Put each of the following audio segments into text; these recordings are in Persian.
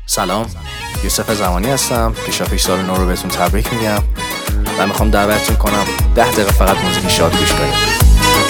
سلام، یوسف زمانی هستم. پیشاپیش سال نو رو بهتون تبریک میگم و میخوام دعوتتون کنم 10 دقیقه فقط موزیک شاد گوش کنید.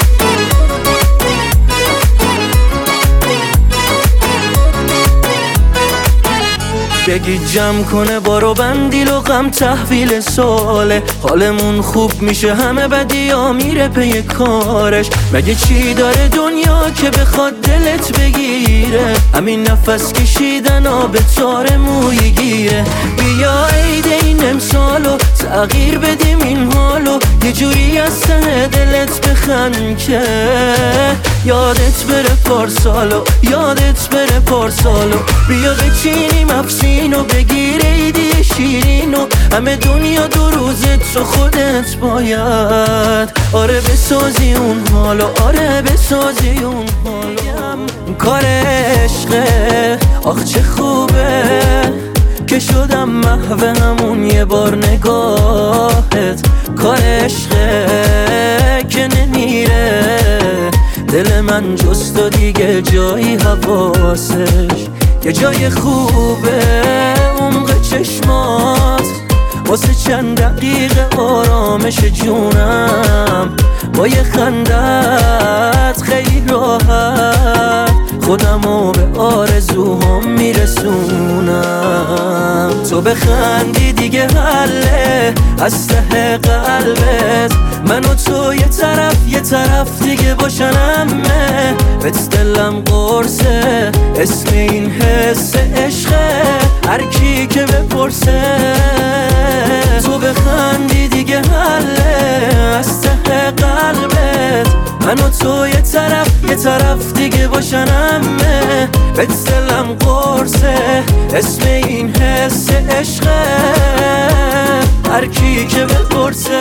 بگی جمع کنه بارو بندیل و غم تحویل ساله، حالمون خوب میشه همه بدیا میره پی کارش. مگه چی داره دنیا که بخواد دلت بگیره؟ همین نفس کشیدن آب تار موی گیره. بیا عید این امسالو تغییر بدیم این حالو، یه جوری از ته دلت بخند که یادت بره پارسالو، یادت بره پارسالو. بیا بچینیم افسینو بگیر عیدی شیرینو، همه دنیا دو روزت تو خودت باید آره بسازی اون حالو، آره بسازی اون حالو. کار عشقه آخ چه خوبه که شدم محو همون یه بار نگاهت. کار عشقه که نمیره دل من جز تو دیگه جایی حواسش، یه جای خوبه عمق چشمات واسه چند دقیقه آرامش جونم. با یه خندت خیلی راحت خودمو به آرزوهام میرسونم. تو بخندی دیگه حله از ته قلبت، من و تو یه طرف دیگه باشن همه. بهت دلم قرصه اسم این حس عشقه، هر کی که بپرسه. تو بخندی دیگه حله از ته قلبت، من و تو یه طرف دیگه باشن همه. بهت دلم قرصه اسم این حس عشقه، هر کی که بپرسه.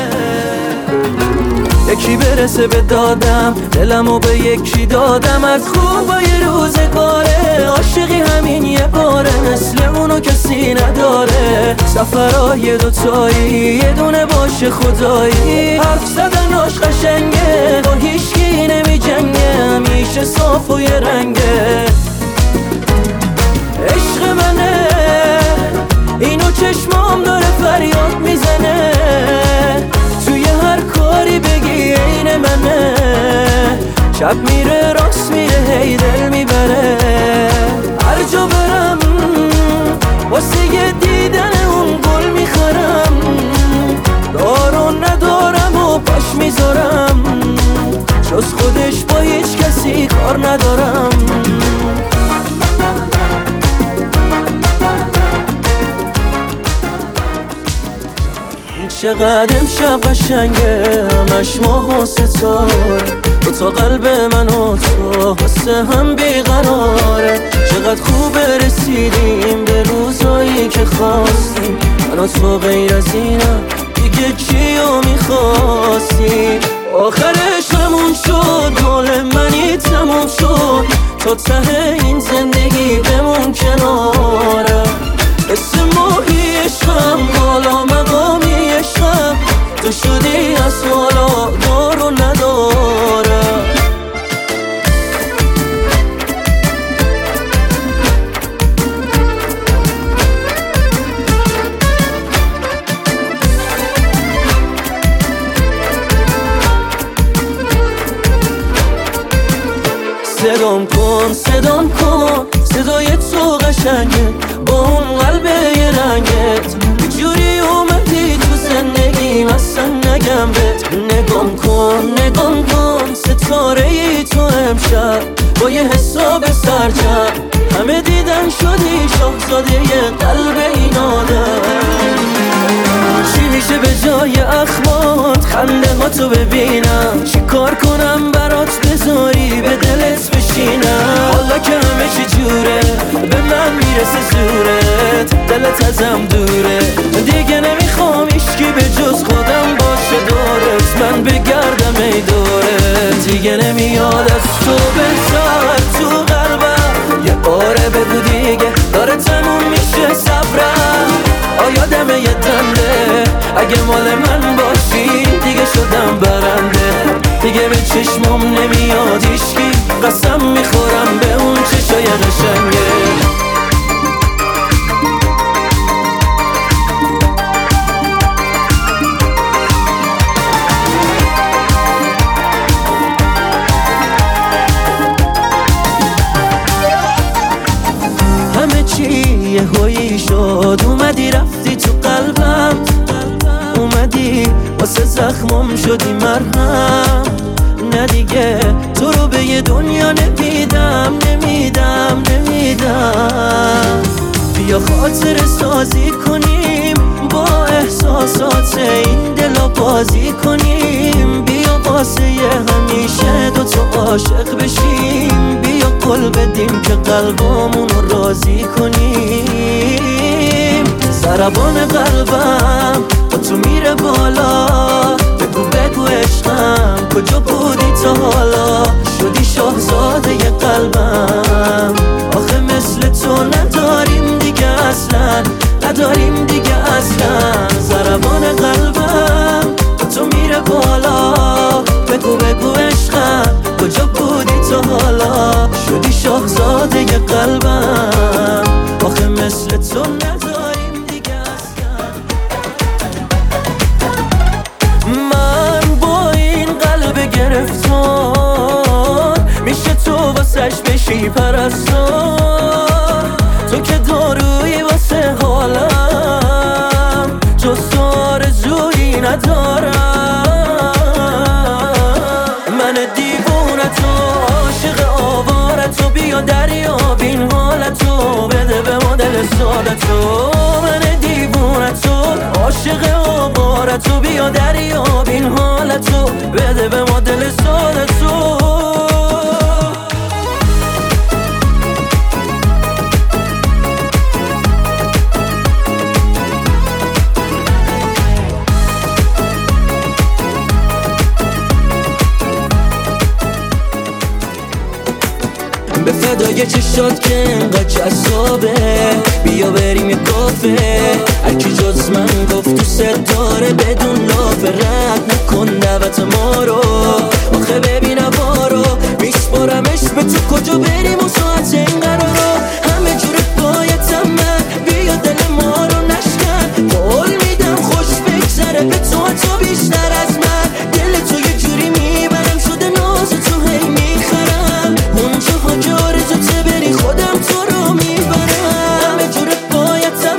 یکی برسه به دادم دلمو به یکی دادم، از خوبای روزگاره عاشقی همین یه باره، مثل اونو کسی نداره. سفرهای دوتایی یه دونه باشه خدایی، حرف زدناش قشنگه با هیچکی نمی جنگه، همیشه صاف و یه رنگه. عشق منه اینو چشمام داره فریاد میزنه، توی هر کاری بگی عین منه. شب میره راست میره هی دل میبره، هر جا برم واسه یه دیدن اون گل میخرم. دارو ندارم و پاش میذارم، جز خودش با هیچ کسی کار ندارم. چقدر امشب قشنگه همش ماه و ستاره، تو تا قلب من و تو واسه هم بیقراره. چقدر خوبه رسیدیم به روزایی که خواستیم، من و تو غیر از اینم دیگه کیو میخواستیم. آخرش همون شد مال منی تموم شد، تا ته این زندگی بمون کنارم. اسم ماهی عشقم بالا مقامی عشقم، تو شدی از حالا دارو ندارم. صدام کن صدای تو قشنگه با اون قلب یه رنگت، یه جوری اومدی تو زندگیم اصلا نگم بهت. نگام کن ستاره ای تو امشب با یه حساب سرجم، همه دیدن شدی شاهزاده یه قلب این آدم. چی میشه به جای اخمات خنده ها تو ببینم؟ چی کار کنم برات بذاری به دلت بشینم؟ حالا که همه چی جوره به من میرسه زورت، دلت ازم دوره دیگه نمیخوام هیچکی به جز خودم باشه دورت. من بگردم ای دورت دیگه نمیاد از تو بهتر تو قلبم. یه باره بگو دیگه داره تموم میشه صبرم، آیادم یه دنده اگه مال من باشی دیگه شدم برنده. دیگه به چشمم نمیاد هیچکی، قسم میخورم به اون چشای قشنگه. یه هویی شد اومدی رفتی تو قلبم، اومدی واسه زخمم شدی مرهم. نه دیگه تو رو به یه دنیا نمیدم. بیا خاطر سازی کنیم، با احساسات این دلا بازی کنیم. بیا واسه همیشه دوتا عاشق بشیم. بیا قول بدیم که قلبمون رو راضی کنیم. ضربان قلبم با تو میره بالا، بگو عشقم کجا بودی تا حالا؟ شدی شاهزاده قلبم، آخه مثل تو نداریم دیگه اصلا، نداریم دیگه اصلا. ضربان قلبم با تو میره بالا، بگو عشقم کجا بودی تا حالا؟ شدی شاهزاده قلبم، آخه مثل تو نداریم دیگه اصلا. من با این قلب گرفتار میشه تو واسش بشی پرستار. تو که دارویی واسه حالم، جز تو آرزویی ندارم. من دیوونتو عاشق آوارتو، بیا دریاب این حالتو، بده به ما دل سادتو. من دیوونتو عاشق آوارتو، بیا دریاب این حالتو، بده به ما دل سادتو. به فدای چشات که انقدر جذابه، بیا بریم یه کافه. هرکی جز من گفت تو ستاره بدون لافه، رد نکن دعوت ما رو. آخه ببین بارو میسپارمش به تو، کجا بریم و ساعت این قرارو. همه جور بایدم من، بیا دل ما رو نشکن. قول میدم خوش بگذره به تو بیشتر از من. دل تو یه جوری میبرم شده ناز تو هی میخرم. اونجاها که آرزوته بری خودم تو رو میبرم. همه جور بایدم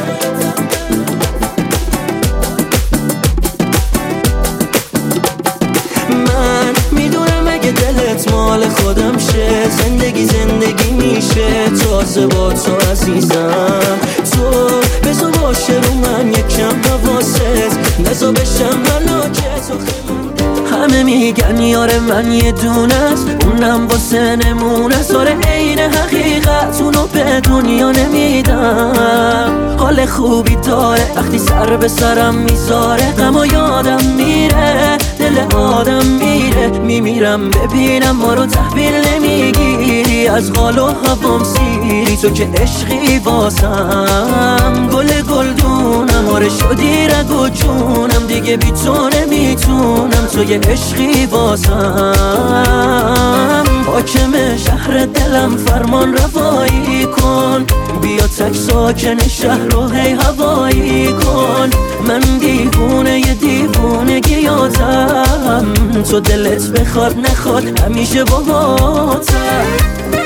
من میدونم اگه دلت مال خودم شه، زندگی میشه تازه با تو عزیزم. تو بزا باشه رو من یکم حواست، نزا بشم ملاکت. همه میگن یار من یه دونه است، اونم واسه نمونه. ساره عین حقیقت اونو به دنیا نمیدم. حال خوبی داره وقتی سر به سرم میذاره، غم و یادم میره، دل آدم میره. میمیرم ببینم ما رو تحویل نمیگیری، از حال و هوام سیری. تو که عشقی واسم گل گلدونم، آره شدی رگ و جونم. دیگه بی تو نمیتونم، تو یه عشقی واسم. حاکم شهر دلم فرمان روایی کن، بیا تک ساکن شهر رو هی هوایی کن. من دیوونه یه دیوونگی یادم، تو دلت بخواد نخواد همیشه باهاتم.